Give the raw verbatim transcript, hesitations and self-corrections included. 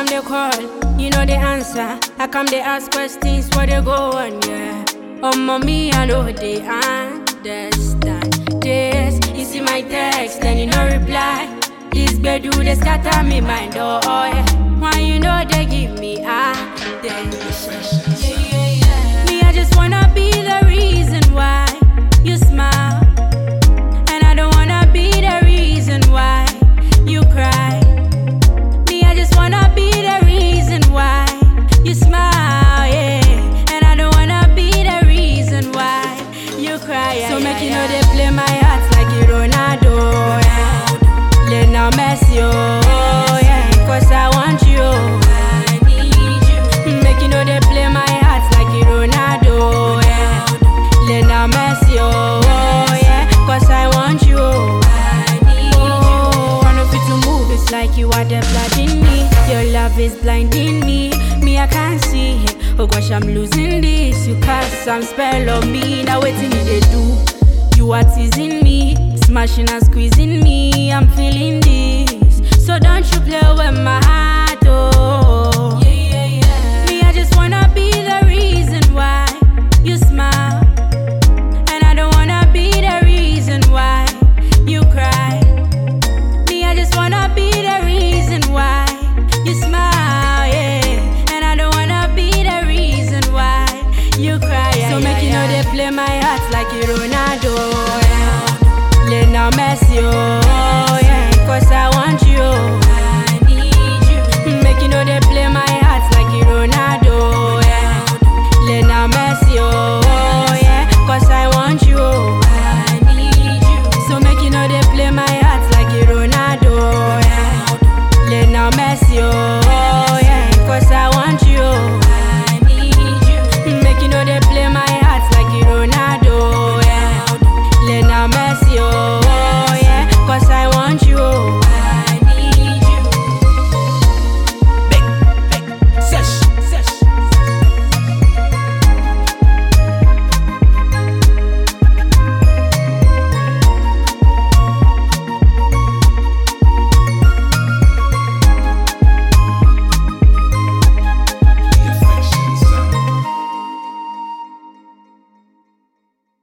they call, you know the answer. I come they ask questions, what they go on, yeah. Oh mommy, I know they understand this. You see my text, then you no reply. This bedu they scatter me mind, oh, oh yeah. Why you know they give me attention? Yeah, yeah, yeah. Me, I just wanna be the reason why you smile, and I don't wanna be the reason why you cry. Me, I just wanna be the reason why you smile, yeah. And I don't wanna be the reason why you cry. Yeah, so yeah, make you yeah. know they play my heart like you Ronaldo, yeah. Lionel Messi, oh yeah, cause I want you, I need you. Make you know they play my heart like you Ronaldo, yeah. Lionel Messi, oh yeah, cause I want you, I need you. Oh, I know fit to move, it's like you are the blood in me. Your love is blinding me, me I can't see it. Oh gosh, I'm losing this. You cast some spell on me, now waiting they do. You are teasing me, smashing and squeezing me. I'm feeling this, so don't you play with my heart, oh. Yeah, yeah, yeah. Me, I just wanna be the reason why you smile, and I don't wanna be the reason why you cry. Me, I just wanna be the reason why you smile, yeah. And I don't wanna be the reason why you cry. Yeah, so yeah, make you yeah. know they play my heart like you Ronaldo, yeah. Lionel Messi, oh yeah, cause I want you, I need you. Make you know they play my heart like you Ronaldo, yeah. Lionel Messi, oh